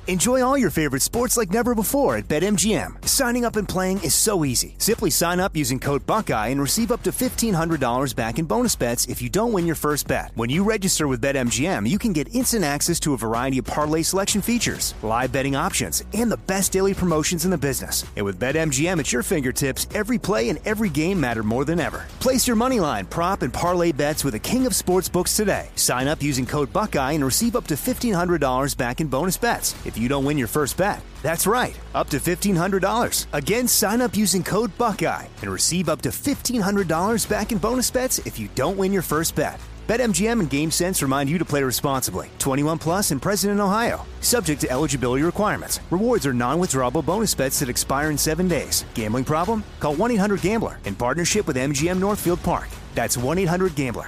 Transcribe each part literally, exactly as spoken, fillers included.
Enjoy all your favorite sports like never before at BetMGM. Signing up and playing is so easy. Simply sign up using code Buckeye and receive up to fifteen hundred dollars back in bonus bets if you don't win your first bet. When you register with BetMGM, you can get instant access to a variety of parlay selection features, live betting options, and the best daily promotions in the business. And with BetMGM at your fingertips, every play and every game matter more than ever. Place your moneyline, prop, and parlay bets with the king of sportsbooks today. Sign up using code Buckeye and receive up to fifteen hundred dollars back in bonus bets if you don't win your first bet. That's right, up to fifteen hundred dollars. Again, sign up using code Buckeye and receive up to fifteen hundred dollars back in bonus bets if you don't win your first bet. BetMGM and GameSense remind you to play responsibly. twenty-one plus and present in Ohio. Subject to eligibility requirements. Rewards are non-withdrawable bonus bets that expire in seven days. Gambling problem? Call one eight hundred gambler in partnership with M G M Northfield Park. That's one eight hundred gambler.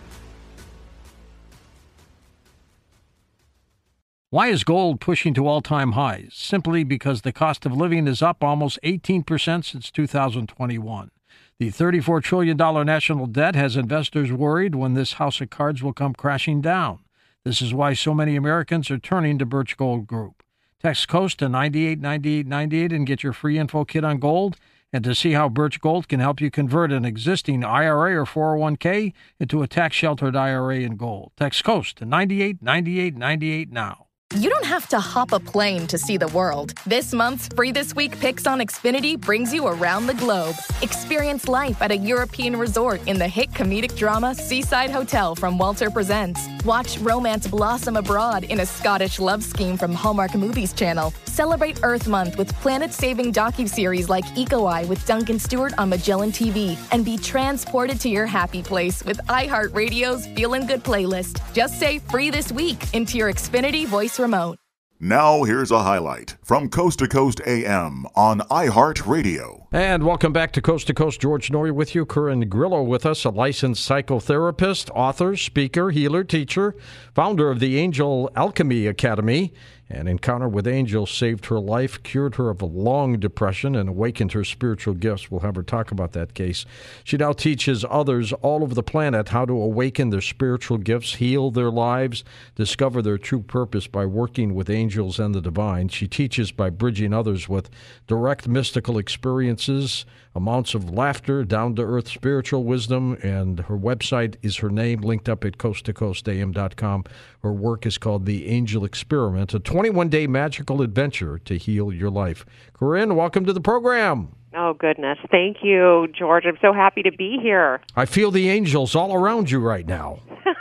Why is gold pushing to all-time highs? Simply because the cost of living is up almost eighteen percent since two thousand twenty-one. The thirty-four trillion dollars national debt has investors worried when this house of cards will come crashing down. This is why so many Americans are turning to Birch Gold Group. Text COAST to nine eight nine eight nine eight and get your free info kit on gold, and to see how Birch Gold can help you convert an existing I R A or four oh one k into a tax-sheltered I R A in gold. Text COAST to nine eight nine eight nine eight now. You don't have to hop a plane to see the world. This month's Free This Week Picks on Xfinity brings you around the globe. Experience life at a European resort in the hit comedic drama Seaside Hotel from Walter Presents. Watch romance blossom abroad in a Scottish love scheme from Hallmark Movies Channel. Celebrate Earth Month with planet-saving docuseries like Eco Eye with Duncan Stewart on Magellan T V. And be transported to your happy place with iHeartRadio's Feelin' Good playlist. Just say Free This Week into your Xfinity voice remote. Now here's a highlight from Coast to Coast A M on iHeartRadio. And welcome back to Coast to Coast. George Noory with you. Corinne Grillo with us, a licensed psychotherapist, author, speaker, healer, teacher, founder of the Angel Alchemy Academy. An encounter with angels saved her life, cured her of a long depression, and awakened her spiritual gifts. We'll have her talk about that case. She now teaches others all over the planet how to awaken their spiritual gifts, heal their lives, discover their true purpose by working with angels and the divine. She teaches by bridging others with direct mystical experiences, amounts of laughter, down-to-earth spiritual wisdom, and her website is her name, linked up at coast to coast a m dot com. Her work is called The Angel Experiment, a twenty-one day magical adventure to heal your life. Corinne, welcome to the program. Oh, goodness. Thank you, George. I'm so happy to be here. I feel the angels all around you right now.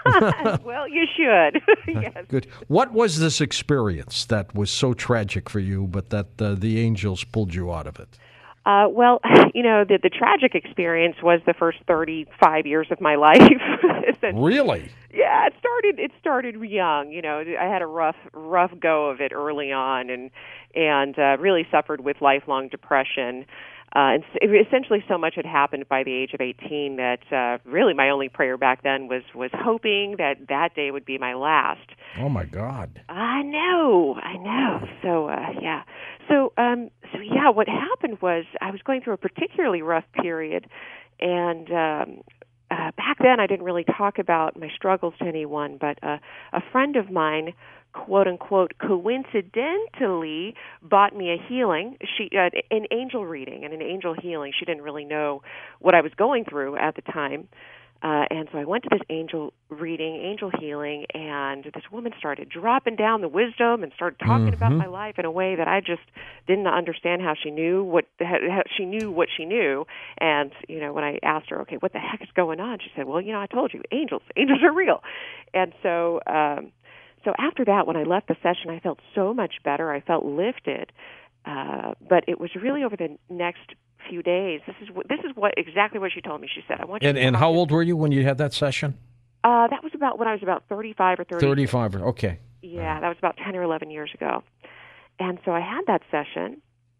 Well, you should. Yes. Good. What was this experience that was so tragic for you, but that uh, the angels pulled you out of it? Uh, well, you know, the, the tragic experience was the first thirty-five years of my life. Really? Yeah, it started. It started young. You know, I had a rough, rough go of it early on, and and uh, really suffered with lifelong depression. Uh, and essentially, so much had happened by the age of eighteen that uh, really my only prayer back then was was hoping that that day would be my last. Oh my God! I know, I know. So uh, yeah, so um, so yeah, what happened was I was going through a particularly rough period, and um, uh, back then I didn't really talk about my struggles to anyone, but uh, a friend of mine, quote unquote, coincidentally bought me a healing, she uh, an angel reading and an angel healing. She didn't really know what I was going through at the time. Uh, and so I went to this angel reading, angel healing, and this woman started dropping down the wisdom and started talking mm-hmm. about my life in a way that I just didn't understand how she knew what how she knew what she knew. And you know, when I asked her, okay, what the heck is going on? She said, well, you know, I told you, angels, angels are real. And so, um, so after that, when I left the session, I felt so much better. I felt lifted. Uh, but it was really over the next few days. This is what, this is what exactly what she told me. She said, "I want you." And, to and how old were you when you had that session? Uh, that was about when I was about thirty-five or thirty. Thirty-five. Okay. Yeah, that was about ten or eleven years ago. And so I had that session,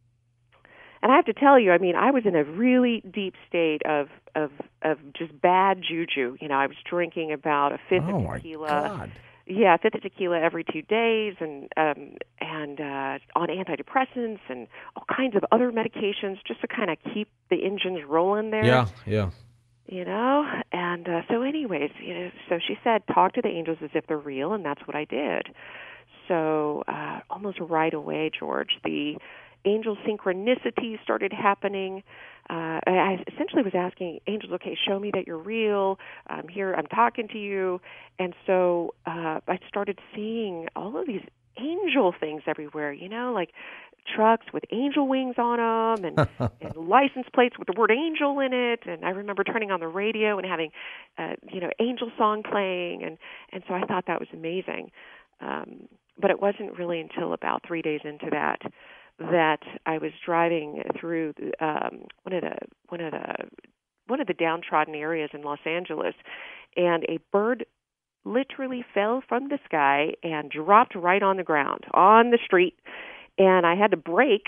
and I have to tell you, I mean, I was in a really deep state of of of just bad juju. You know, I was drinking about a fifth oh of tequila. My God. Yeah, a fifth of tequila every two days, and um, and uh, on antidepressants and all kinds of other medications just to kind of keep the engines rolling there. Yeah, yeah. You know, and uh, so anyways, you know, so she said, talk to the angels as if they're real, and that's what I did. So uh, almost right away, George. The angel synchronicity started happening. Uh, I essentially was asking angels, okay, show me that you're real. I'm here. I'm talking to you. And so uh, I started seeing all of these angel things everywhere, you know, like trucks with angel wings on them and, and license plates with the word angel in it. And I remember turning on the radio and having, uh, you know, angel song playing. And, and so I thought that was amazing. Um, but it wasn't really until about three days into that that I was driving through um, one of the one of the one of the downtrodden areas in Los Angeles, and a bird literally fell from the sky and dropped right on the ground on the street, and I had to brake.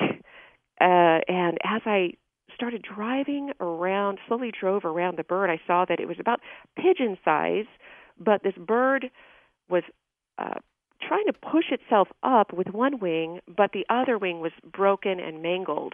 Uh, and as I started driving around, slowly drove around the bird, I saw that it was about pigeon size, but this bird was Uh, trying to push itself up with one wing, but the other wing was broken and mangled.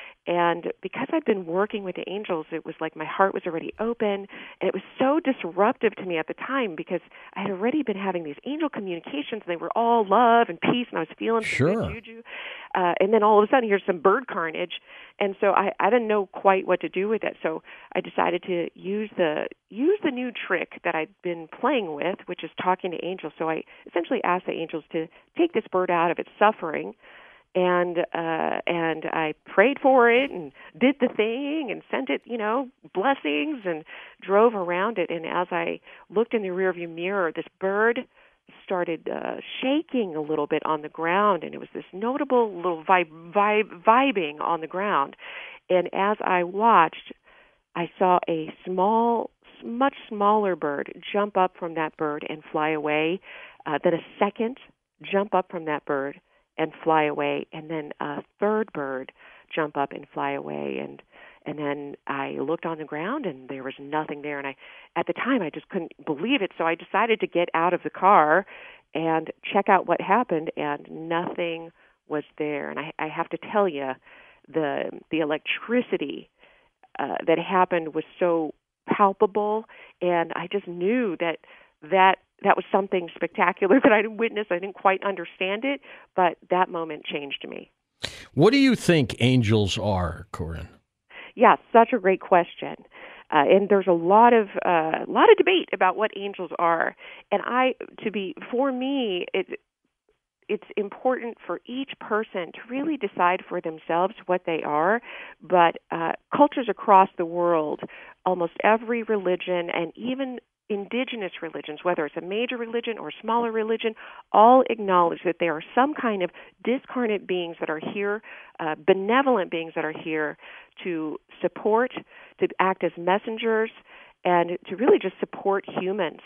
And because I'd been working with the angels, it was like my heart was already open, and it was so disruptive to me at the time because I had already been having these angel communications, and they were all love and peace, and I was feeling Sure. some good juju. Uh, and then all of a sudden, here's some bird carnage, and so I, I didn't know quite what to do with it. So I decided to use the use the new trick that I'd been playing with, which is talking to angels. So I essentially asked the angels to take this bird out of its suffering. And uh, and I prayed for it and did the thing and sent it, you know, blessings and drove around it. And as I looked in the rearview mirror, this bird started uh, shaking a little bit on the ground, and it was this notable little vibe, vibe, vibing on the ground. And as I watched, I saw a small, much smaller bird jump up from that bird and fly away. Uh, then a second jump up from that bird and fly away, and then a third bird jump up and fly away, and and then I looked on the ground, and there was nothing there, and I, at the time, I just couldn't believe it, so I decided to get out of the car and check out what happened, and nothing was there, and I, I have to tell you, the the electricity uh, that happened was so palpable, and I just knew that that that was something spectacular that I didn't witness. I didn't quite understand it, but that moment changed me. What do you think angels are, Corinne? Yeah, such a great question. Uh, and there's a lot of uh, lot of debate about what angels are. And I, to be for me, it, it's important for each person to really decide for themselves what they are. But uh, cultures across the world, almost every religion, and even indigenous religions, whether it's a major religion or a smaller religion, all acknowledge that there are some kind of discarnate beings that are here, uh, benevolent beings that are here to support, to act as messengers, and to really just support humans.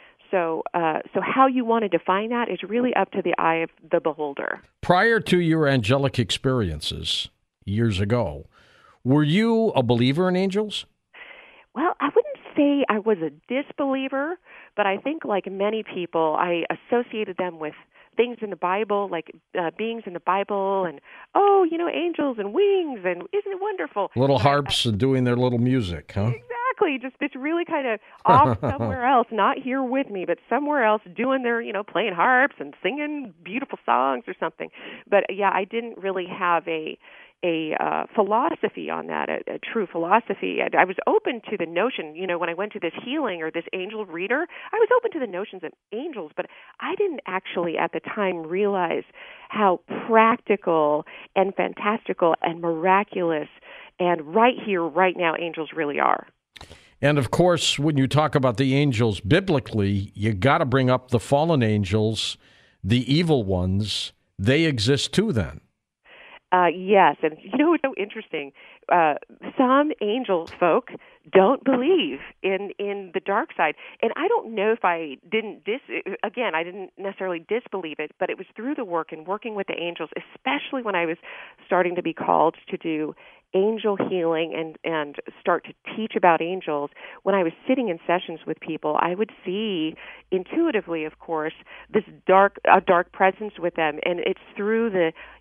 So, uh, so how you want to define that is really up to the eye of the beholder. Prior to your angelic experiences years ago, were you a believer in angels? Well, I wouldn't say I was a disbeliever, but I think like many people, I associated them with things in the Bible, like uh, beings in the Bible, and, oh, you know, angels and wings, and isn't it wonderful? Little but harps I, and doing their little music, huh? Exactly. Just it's really kind of off somewhere else, not here with me, but somewhere else doing their, you know, playing harps and singing beautiful songs or something. But, yeah, I didn't really have a a uh, philosophy on that, a, a true philosophy. I, I was open to the notion, you know, when I went to this healing or this angel reader, I was open to the notions of angels, but I didn't actually at the time realize how practical and fantastical and miraculous and right here, right now, angels really are. And of course, when you talk about the angels biblically, you got to bring up the fallen angels, the evil ones. They exist too then. Uh, yes, and you know what's so interesting? Uh, some angel folk don't believe in, in the dark side. And I don't know if I didn't, dis- again, I didn't necessarily disbelieve it, but it was through the work and working with the angels, especially when I was starting to be called to do angel healing and, and start to teach about angels. When I was sitting in sessions with people, I would see intuitively, of course, this dark, a dark presence with them. And it's through the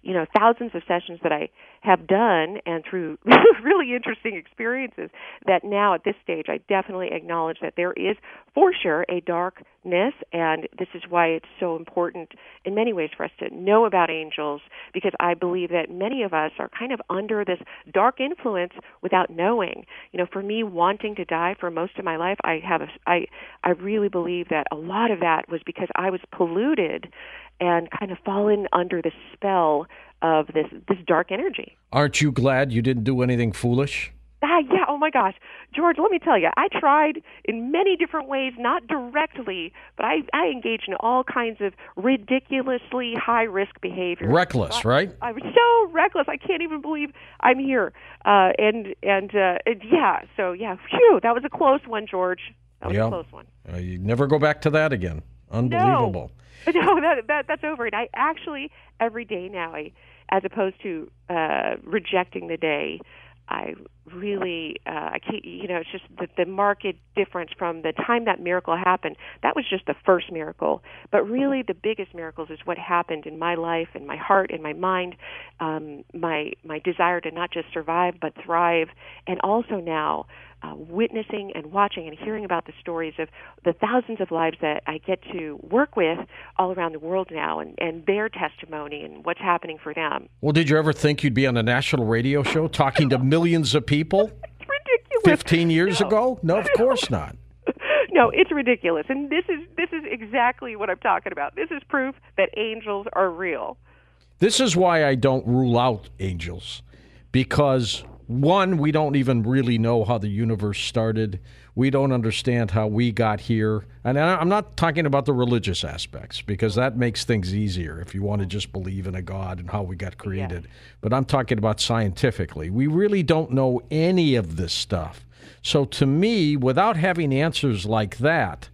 you know, thousands of sessions that I have done and through really interesting experiences, that now at this stage I definitely acknowledge that there is for sure a darkness, and this is why it's so important in many ways for us to know about angels, because I believe that many of us are kind of under this dark influence without knowing. You know, for me, wanting to die for most of my life, I have a, I I really believe that a lot of that was because I was polluted and kind of fallen under the spell of this this dark energy. Aren't you glad you didn't do anything foolish? Ah, yeah, oh my gosh. George, let me tell you, I tried in many different ways, not directly, but I, I engaged in all kinds of ridiculously high-risk behavior. Reckless, I, right? I was so reckless, I can't even believe I'm here. Uh, and, and, uh, and, yeah, so, yeah, phew, that was a close one, George. That was yeah. a close one. Uh, you never go back to that again. Unbelievable. No, no that, that, that's over. And I actually, every day now, I, as opposed to uh, rejecting the day, I really, uh, I can't, you know, it's just the, the marked difference from the time that miracle happened. That was just the first miracle. But really the biggest miracles is what happened in my life, in my heart, in my mind, um, my my desire to not just survive but thrive, and also now uh, witnessing and watching and hearing about the stories of the thousands of lives that I get to work with all around the world now, and, and their testimony and what's happening for them. Well, did you ever think you'd be on a national radio show talking to millions of people? It's ridiculous. Fifteen years no. ago? No, of course not. No, it's ridiculous. And this is this is exactly what I'm talking about. This is proof that angels are real. This is why I don't rule out angels, because one, we don't even really know how the universe started. We don't understand how we got here. And I'm not talking about the religious aspects, because that makes things easier if you want to just believe in a God and how we got created. Yes. But I'm talking about scientifically. We really don't know any of this stuff. So to me, without having answers like that,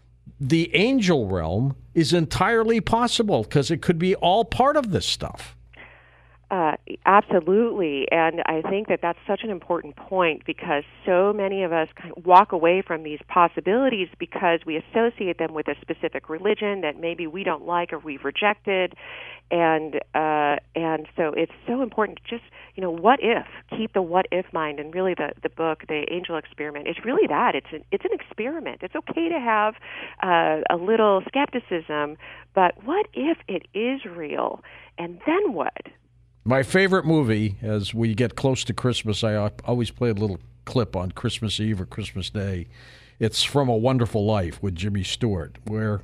the angel realm is entirely possible, because it could be all part of this stuff. Uh, absolutely, and I think that that's such an important point, because so many of us kind of walk away from these possibilities because we associate them with a specific religion that maybe we don't like or we've rejected, and uh, and so it's so important to just, you know, what if, keep the what if mind, and really the, the book, The Angel Experiment, it's really that. It's an, it's an experiment. It's okay to have uh, a little skepticism, but what if it is real, and then what? My favorite movie, as we get close to Christmas, I always play a little clip on Christmas Eve or Christmas Day. It's from A Wonderful Life with Jimmy Stewart, where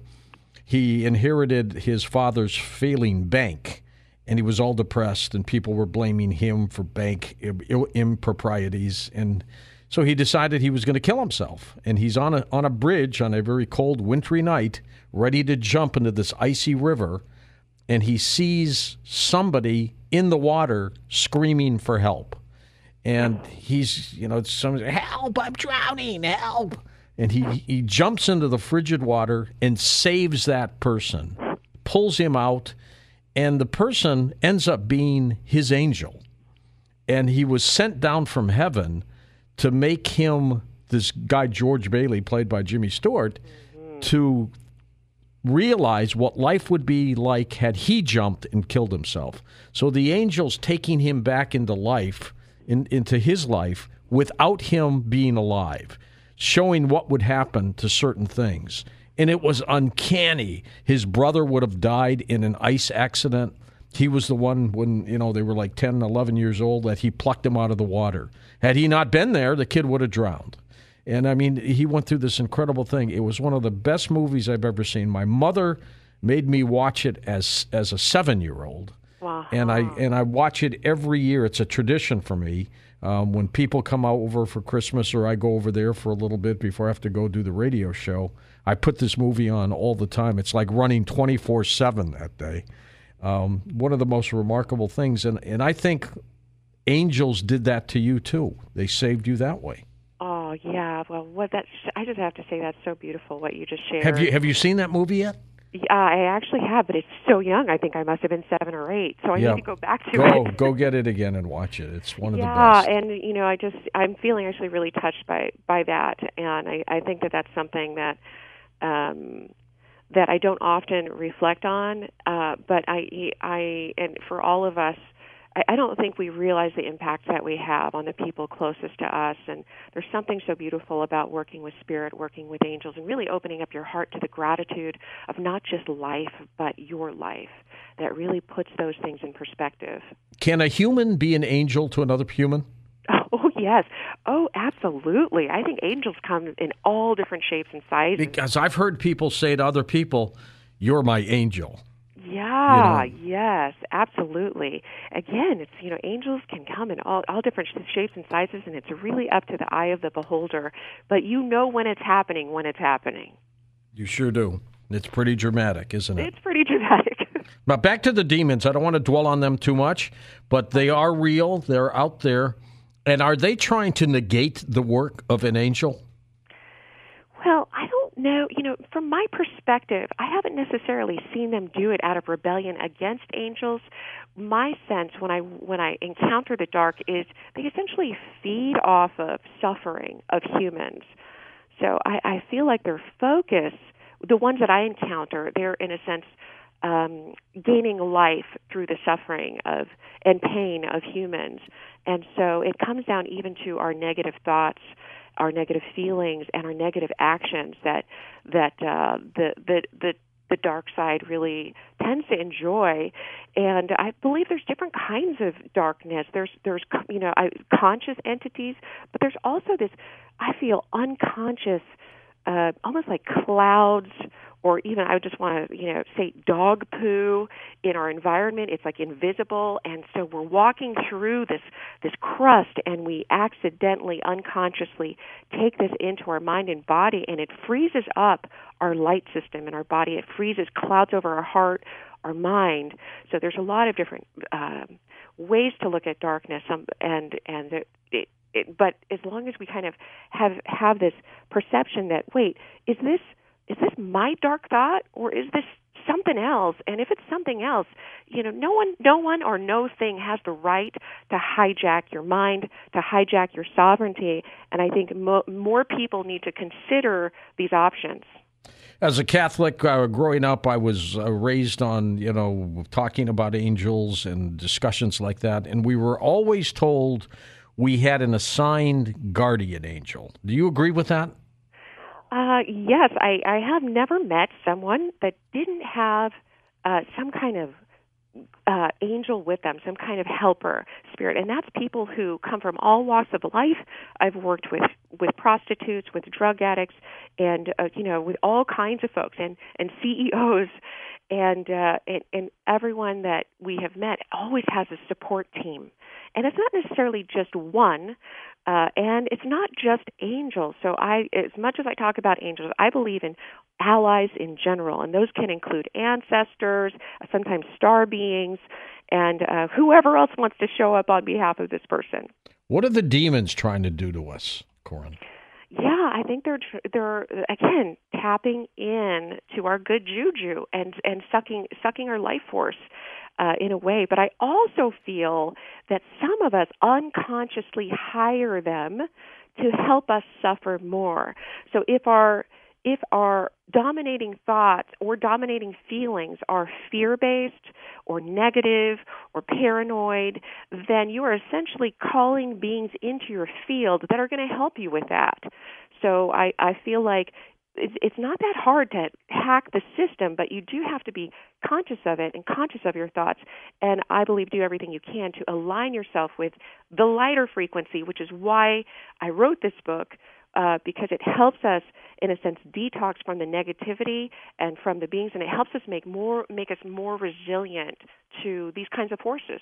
he inherited his father's failing bank, and he was all depressed, and people were blaming him for bank improprieties, and so he decided he was going to kill himself. And he's on a on a bridge on a very cold, wintry night, ready to jump into this icy river, and he sees somebody in the water screaming for help. And he's, you know, some help, I'm drowning, help. And he, he jumps into the frigid water and saves that person, pulls him out, and the person ends up being his angel. And he was sent down from heaven to make him, this guy George Bailey, played by Jimmy Stewart, mm-hmm. to realize what life would be like had he jumped and killed himself. So the angel's taking him back into life, in, into his life, without him being alive, showing what would happen to certain things. And it was uncanny. His brother would have died in an ice accident. He was the one when, you know, they were like ten, eleven years old, that he plucked him out of the water. Had he not been there, the kid would have drowned. And, I mean, he went through this incredible thing. It was one of the best movies I've ever seen. My mother made me watch it as as a seven-year-old. Wow. And I and I watch it every year. It's a tradition for me. Um, when people come over for Christmas, or I go over there for a little bit before I have to go do the radio show, I put this movie on all the time. It's like running twenty-four seven that day. Um, one of the most remarkable things. And, and I think angels did that to you, too. They saved you that way. Oh, yeah. Well, what that I just have to say, that's so beautiful what you just shared. Have you have you seen that movie yet? Yeah, I actually have, but it's so young. I think I must have been seven or eight, so I yeah. need to go back to go, it. Go get it again and watch it. It's one of yeah, the best. Yeah, and you know, I just I'm feeling actually really touched by by that, and I, I think that that's something that um, that I don't often reflect on, uh, but I, I, and for all of us, I, I don't think we realize the impact that we have on the people closest to us. And there's something so beautiful about working with spirit, working with angels, and really opening up your heart to the gratitude of not just life, but your life, that really puts those things in perspective. Can a human be an angel to another human? Oh, yes. Oh, absolutely. I think angels come in all different shapes and sizes. Because I've heard people say to other people, "You're my angel." Yeah, you know? Yes, absolutely. Again, it's, you know, angels can come in all, all different shapes and sizes, and it's really up to the eye of the beholder. But you know when it's happening, when it's happening. You sure do. It's pretty dramatic, isn't it? It's pretty dramatic. But back to the demons. I don't want to dwell on them too much, but they are real. They're out there. And are they trying to negate the work of an angel? Well, I don't know. You know, from my perspective, I haven't necessarily seen them do it out of rebellion against angels. My sense when I when I encounter the dark is they essentially feed off of suffering of humans. So I, I feel like their focus, the ones that I encounter, they're in a sense um, gaining life through the suffering of and pain of humans. And so it comes down even to our negative thoughts, our negative feelings, and our negative actions that that uh, the, the the the dark side really tends to enjoy. And I believe there's different kinds of darkness. There's there's you know I, conscious entities, but there's also this, I feel, unconscious, uh, almost like clouds, or even I would just want to, you know, say dog poo in our environment. It's like invisible, and so we're walking through this this crust, and we accidentally, unconsciously take this into our mind and body, and it freezes up our light system in our body. It freezes clouds over our heart, our mind. So there's a lot of different um, ways to look at darkness, um, and and it, it, it, but as long as we kind of have have this perception that, wait, is this Is this my dark thought, or is this something else? And if it's something else, you know, no one, no one or no thing has the right to hijack your mind, to hijack your sovereignty. And I think mo- more people need to consider these options. As a Catholic, uh, growing up, I was uh, raised on, you know, talking about angels and discussions like that. And we were always told we had an assigned guardian angel. Do you agree with that? Uh, yes, I, I have never met someone that didn't have uh, some kind of uh, angel with them, some kind of helper spirit. And that's people who come from all walks of life. I've worked with, with prostitutes, with drug addicts, and, uh, you know, with all kinds of folks, and, and C E Os. And, uh, and and everyone that we have met always has a support team. And it's not necessarily just one, uh, and it's not just angels. So I, as much as I talk about angels, I believe in allies in general, and those can include ancestors, sometimes star beings, and uh, whoever else wants to show up on behalf of this person. What are the demons trying to do to us, Corinne? Yeah, I think they're they're again tapping in to our good juju and and sucking sucking our life force uh, in a way. But I also feel that some of us unconsciously hire them to help us suffer more. So if our if our dominating thoughts or dominating feelings are fear-based or negative or paranoid, then you are essentially calling beings into your field that are going to help you with that. So I, I feel like it's, it's not that hard to hack the system, but you do have to be conscious of it and conscious of your thoughts, and I believe do everything you can to align yourself with the lighter frequency, which is why I wrote this book, Uh, because it helps us, in a sense, detox from the negativity and from the beings, and it helps us make more, make us more resilient to these kinds of forces.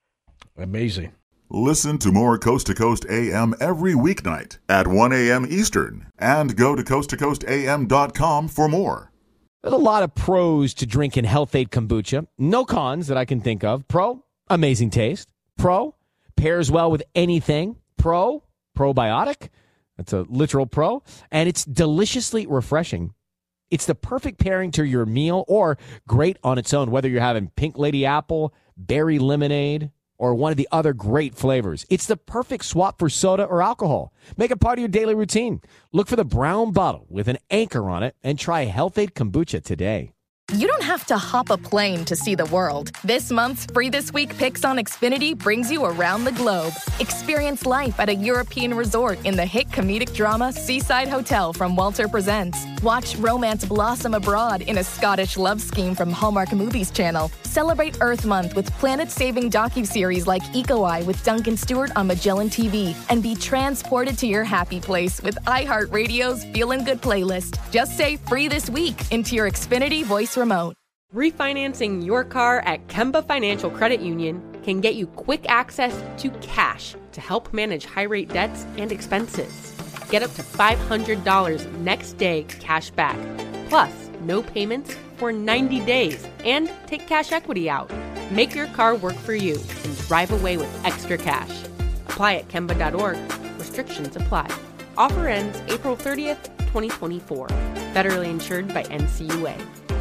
Amazing. Listen to more Coast to Coast A M every weeknight at one a.m. Eastern, and go to coast to coast a m dot com for more. There's a lot of pros to drinking Health-Ade kombucha. No cons that I can think of. Pro, amazing taste. Pro, pairs well with anything. Pro, probiotic. That's a literal pro. And it's deliciously refreshing. It's the perfect pairing to your meal, or great on its own, whether you're having pink lady apple, berry lemonade, or one of the other great flavors. It's the perfect swap for soda or alcohol. Make it part of your daily routine. Look for the brown bottle with an anchor on it and try Health-Ade Kombucha today. You don't have to hop a plane to see the world. This month's Free This Week Picks on Xfinity brings you around the globe. Experience life at a European resort in the hit comedic drama Seaside Hotel from Walter Presents. Watch romance blossom abroad in a Scottish love scheme from Hallmark Movies Channel. Celebrate Earth Month with planet-saving docuseries like Eco Eye with Duncan Stewart on Magellan T V. And be transported to your happy place with iHeartRadio's Feelin' Good playlist. Just say Free This Week into your Xfinity voice remote. Refinancing your car at Kemba Financial Credit Union can get you quick access to cash to help manage high-rate debts and expenses. Get up to five hundred dollars next day cash back, plus no payments for ninety days, and take cash equity out. Make your car work for you and drive away with extra cash. Apply at Kemba dot org. Restrictions apply. Offer ends April thirtieth, twenty twenty-four. Federally insured by N C U A.